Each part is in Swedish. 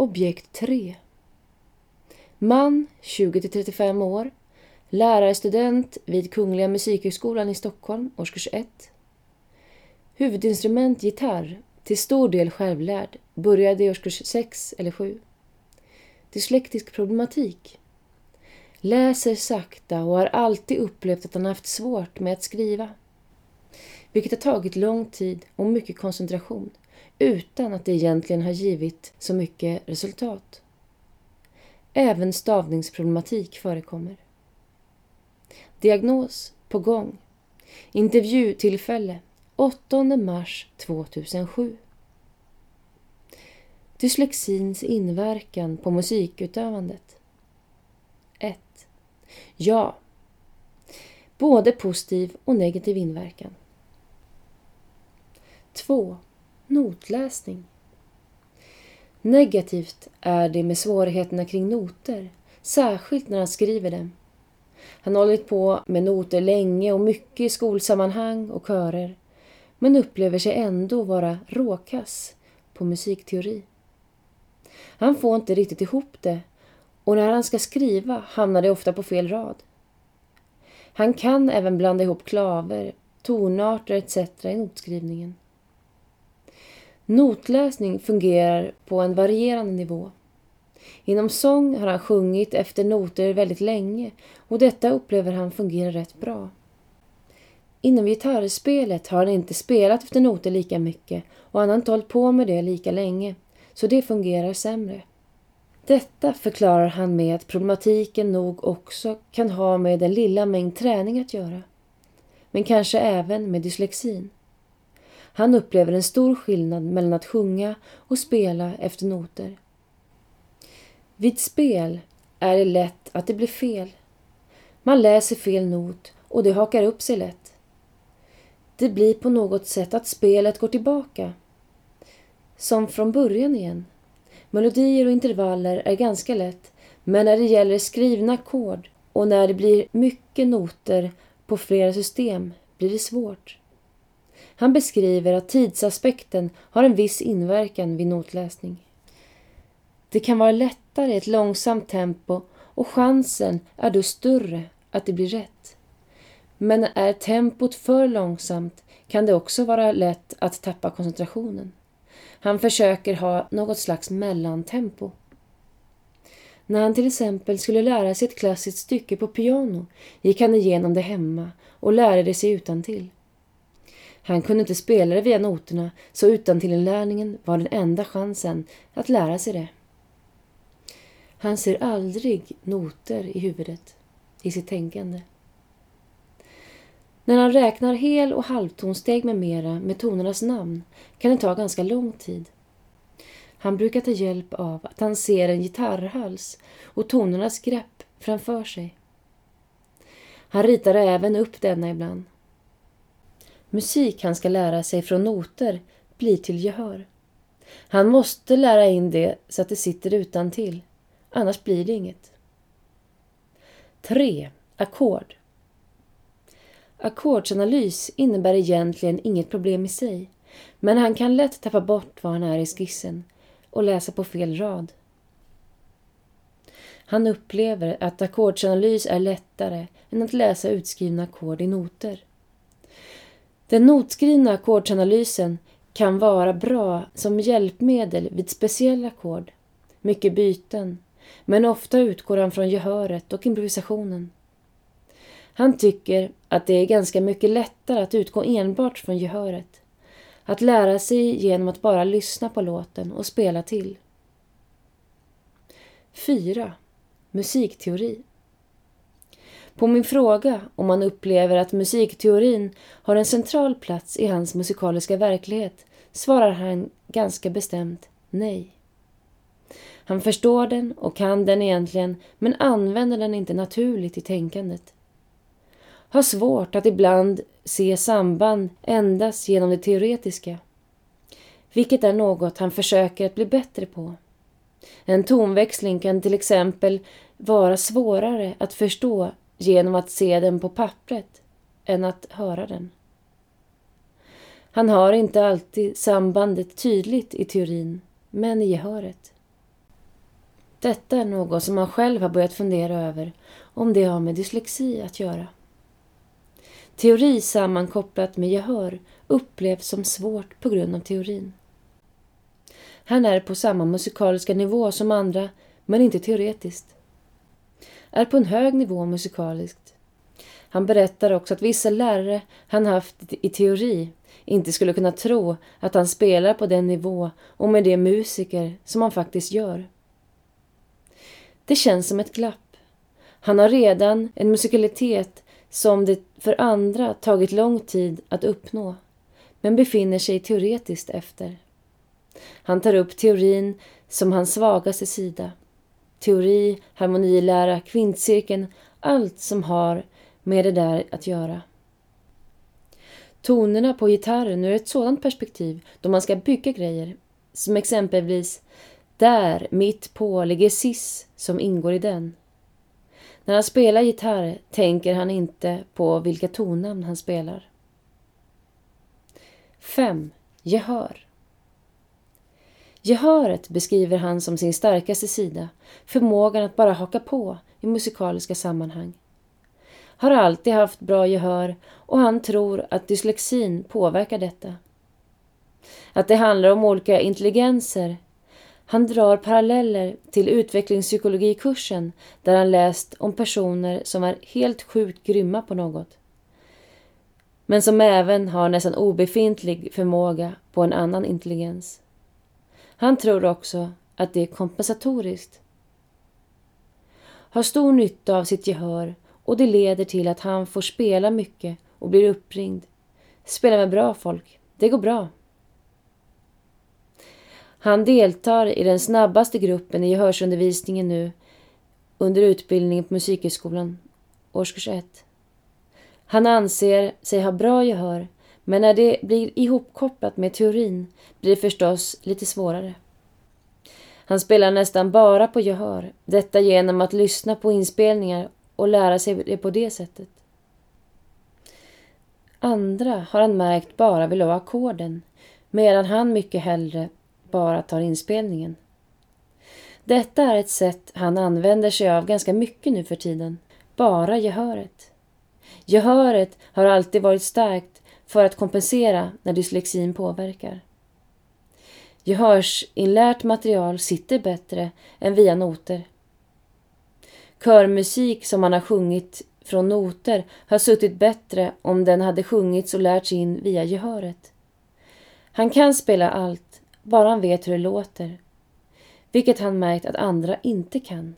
Objekt 3. Man, 20-35 år, lärarstudent vid Kungliga Musikhögskolan i Stockholm, årskurs 1. Huvudinstrument gitarr, till stor del självlärd, började i årskurs 6 eller 7. Dyslektisk problematik. Läser sakta och har alltid upplevt att han haft svårt med att skriva. Vilket har tagit lång tid och mycket koncentration, utan att det egentligen har givit så mycket resultat. Även stavningsproblematik förekommer. Diagnos på gång. Intervjutillfälle 8 mars 2007. Dyslexins inverkan på musikutövandet. 1. Ja. Både positiv och negativ inverkan. 2. Notläsning. Negativt är det med svårigheterna kring noter, särskilt när han skriver dem. Han har hållit på med noter länge och mycket i skolsammanhang och körer, men upplever sig ändå vara råkass på musikteori. Han får inte riktigt ihop det, och när han ska skriva hamnar det ofta på fel rad. Han kan även blanda ihop klaver, tonarter etc. i notskrivningen. Notläsning fungerar på en varierande nivå. Inom sång har han sjungit efter noter väldigt länge och detta upplever han fungerar rätt bra. Inom gitarrspelet har han inte spelat efter noter lika mycket och han har inte hållit på med det lika länge, så det fungerar sämre. Detta förklarar han med att problematiken nog också kan ha med den lilla mängd träning att göra, men kanske även med dyslexin. Han upplever en stor skillnad mellan att sjunga och spela efter noter. Vid spel är det lätt att det blir fel. Man läser fel not och det hakar upp sig lätt. Det blir på något sätt att spelet går tillbaka. Som från början igen. Melodier och intervaller är ganska lätt, men när det gäller skrivna ackord och när det blir mycket noter på flera system blir det svårt. Han beskriver att tidsaspekten har en viss inverkan vid notläsning. Det kan vara lättare i ett långsamt tempo och chansen är då större att det blir rätt. Men är tempot för långsamt kan det också vara lätt att tappa koncentrationen. Han försöker ha något slags mellantempo. När han till exempel skulle lära sig ett klassiskt stycke på piano gick han igenom det hemma och lärde det sig utantill. Han kunde inte spela det via noterna, så utantillinlärningen var den enda chansen att lära sig det. Han ser aldrig noter i huvudet, i sitt tänkande. När han räknar hel- och halvtonsteg med mera med tonernas namn kan det ta ganska lång tid. Han brukar ta hjälp av att han ser en gitarrhals och tonernas grepp framför sig. Han ritar även upp denna ibland. Musik han ska lära sig från noter blir till gehör. Han måste lära in det så att det sitter utantill, annars blir det inget. 3. Ackord. Ackordsanalys innebär egentligen inget problem i sig, men han kan lätt tappa bort var han är i skissen och läsa på fel rad. Han upplever att ackordsanalys är lättare än att läsa utskrivna ackord i noter. Den notskrivna ackordsanalysen kan vara bra som hjälpmedel vid speciella ackord, mycket byten, men ofta utgår han från gehöret och improvisationen. Han tycker att det är ganska mycket lättare att utgå enbart från gehöret, att lära sig genom att bara lyssna på låten och spela till. 4. Musikteori. På min fråga om han upplever att musikteorin har en central plats i hans musikaliska verklighet svarar han ganska bestämt nej. Han förstår den och kan den egentligen, men använder den inte naturligt i tänkandet. Har svårt att ibland se samband endast genom det teoretiska, vilket är något han försöker att bli bättre på. En tonväxling kan till exempel vara svårare att förstå genom att se den på pappret än att höra den. Han har inte alltid sambandet tydligt i teorin, men i gehöret. Detta är något som han själv har börjat fundera över om det har med dyslexi att göra. Teori sammankopplat med gehör upplevs som svårt på grund av teorin. Han är på samma musikaliska nivå som andra, men inte teoretiskt. Är på en hög nivå musikaliskt. Han berättar också att vissa lärare han haft i teori inte skulle kunna tro att han spelar på den nivå och med de musiker som han faktiskt gör. Det känns som ett glapp. Han har redan en musikalitet som det för andra tagit lång tid att uppnå, men befinner sig teoretiskt efter. Han tar upp teorin som hans svagaste sida. Teori, harmonilära, kvintcirkeln, allt som har med det där att göra. Tonerna på gitarren ur ett sådant perspektiv då man ska bygga grejer, som exempelvis där mitt på ligger sis som ingår i den. När han spelar gitarr tänker han inte på vilka tonnamn han spelar. 5. Gehör. Gehöret beskriver han som sin starkaste sida, förmågan att bara haka på i musikaliska sammanhang. Har alltid haft bra gehör och han tror att dyslexin påverkar detta. Att det handlar om olika intelligenser. Han drar paralleller till utvecklingspsykologikursen där han läst om personer som är helt sjukt grymma på något. Men som även har nästan obefintlig förmåga på en annan intelligens. Han tror också att det är kompensatoriskt. Har stor nytta av sitt gehör och det leder till att han får spela mycket och blir uppringd. Spela med bra folk, det går bra. Han deltar i den snabbaste gruppen i gehörsundervisningen nu under utbildningen på musikhögskolan, årskurs 1. Han anser sig ha bra gehör, men när det blir ihopkopplat med teorin blir det förstås lite svårare. Han spelar nästan bara på gehör, detta genom att lyssna på inspelningar och lära sig det på det sättet. Andra har han märkt bara vill ha ackorden, medan han mycket hellre bara tar inspelningen. Detta är ett sätt han använder sig av ganska mycket nu för tiden, bara gehöret. Gehöret har alltid varit starkt för att kompensera när dyslexin påverkar. Gehörsinlärt material sitter bättre än via noter. Körmusik som han har sjungit från noter har suttit bättre om den hade sjungits och lärts in via gehöret. Han kan spela allt, bara han vet hur det låter, vilket han märkt att andra inte kan.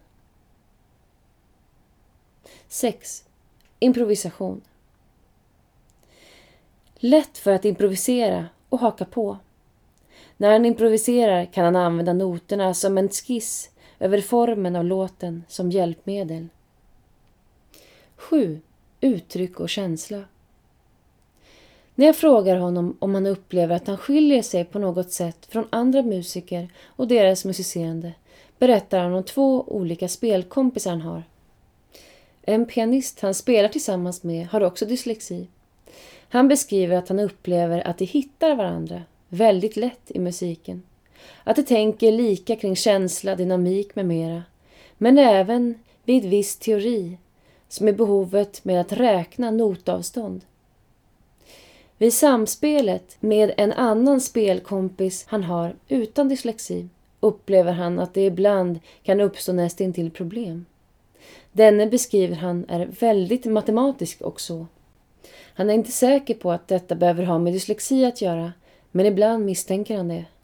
6. Improvisation. Lätt för att improvisera och haka på. När han improviserar kan han använda noterna som en skiss över formen av låten som hjälpmedel. 7. Uttryck och känsla. När jag frågar honom om han upplever att han skiljer sig på något sätt från andra musiker och deras musicerande berättar han om 2 olika spelkompisar han har. En pianist han spelar tillsammans med har också dyslexi. Han beskriver att han upplever att de hittar varandra väldigt lätt i musiken. Att de tänker lika kring känsla, dynamik med mera. Men även vid viss teori som är behovet med att räkna notavstånd. Vid samspelet med en annan spelkompis han har utan dyslexi upplever han att det ibland kan uppstå nästintill problem. Denne beskriver han är väldigt matematisk också. Han är inte säker på att detta behöver ha med dyslexi att göra, men ibland misstänker han det.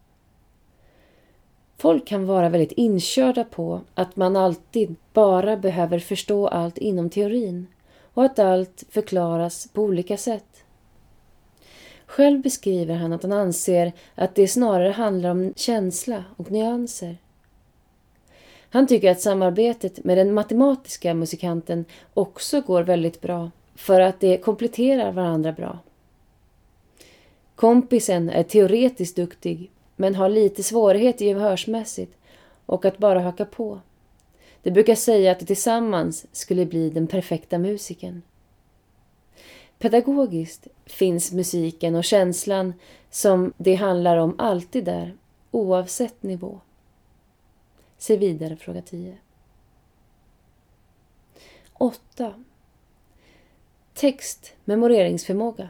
Folk kan vara väldigt inkörda på att man alltid bara behöver förstå allt inom teorin och att allt förklaras på olika sätt. Själv beskriver han att han anser att det snarare handlar om känsla och nyanser. Han tycker att samarbetet med den matematiska musikanten också går väldigt bra för att det kompletterar varandra bra. Kompisen är teoretiskt duktig men har lite svårighet gehörsmässigt och att bara haka på. De brukar säga att det tillsammans skulle bli den perfekta musiken. Pedagogiskt finns musiken och känslan som det handlar om alltid där, oavsett nivå. Se vidare fråga 10. 8. Text-memoreringsförmåga.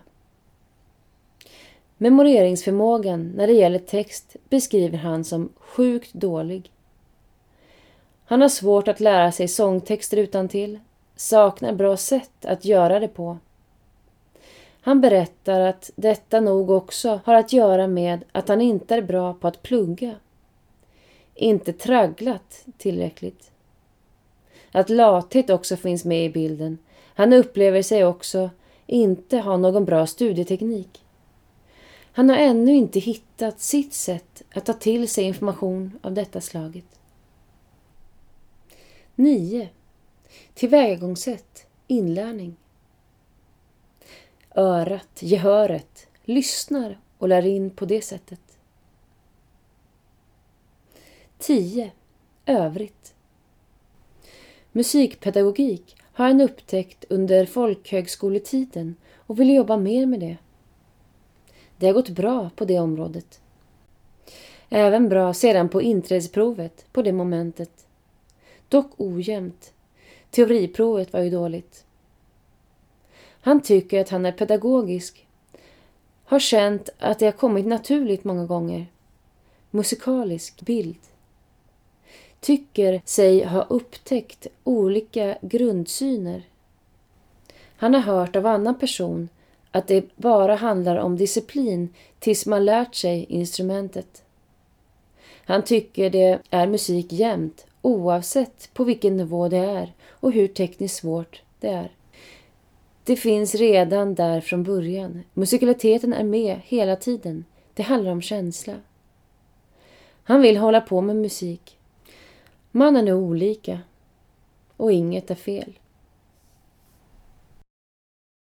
Memoreringsförmågan när det gäller text beskriver han som sjukt dålig. Han har svårt att lära sig sångtexter utantill, saknar bra sätt att göra det på. Han berättar att detta nog också har att göra med att han inte är bra på att plugga. Inte tragglat tillräckligt. Att lathet också finns med i bilden. Han upplever sig också inte ha någon bra studieteknik. Han har ännu inte hittat sitt sätt att ta till sig information av detta slaget. 9. Tillvägagångssätt, inlärning. Örat, gehöret, lyssnar och lär in på det sättet. 10. Övrigt. Musikpedagogik har han upptäckt under folkhögskoletiden och vill jobba mer med det. Det har gått bra på det området. Även bra sedan på inträdesprovet på det momentet. Dock ojämnt. Teoriprovet var ju dåligt. Han tycker att han är pedagogisk. Har känt att det har kommit naturligt många gånger. Musikalisk bild. Tycker sig ha upptäckt olika grundsyner. Han har hört av annan person att det bara handlar om disciplin tills man lärt sig instrumentet. Han tycker det är musik jämt, oavsett på vilken nivå det är och hur tekniskt svårt det är. Det finns redan där från början. Musikaliteten är med hela tiden. Det handlar om känsla. Han vill hålla på med musik. Man är nog olika och inget är fel.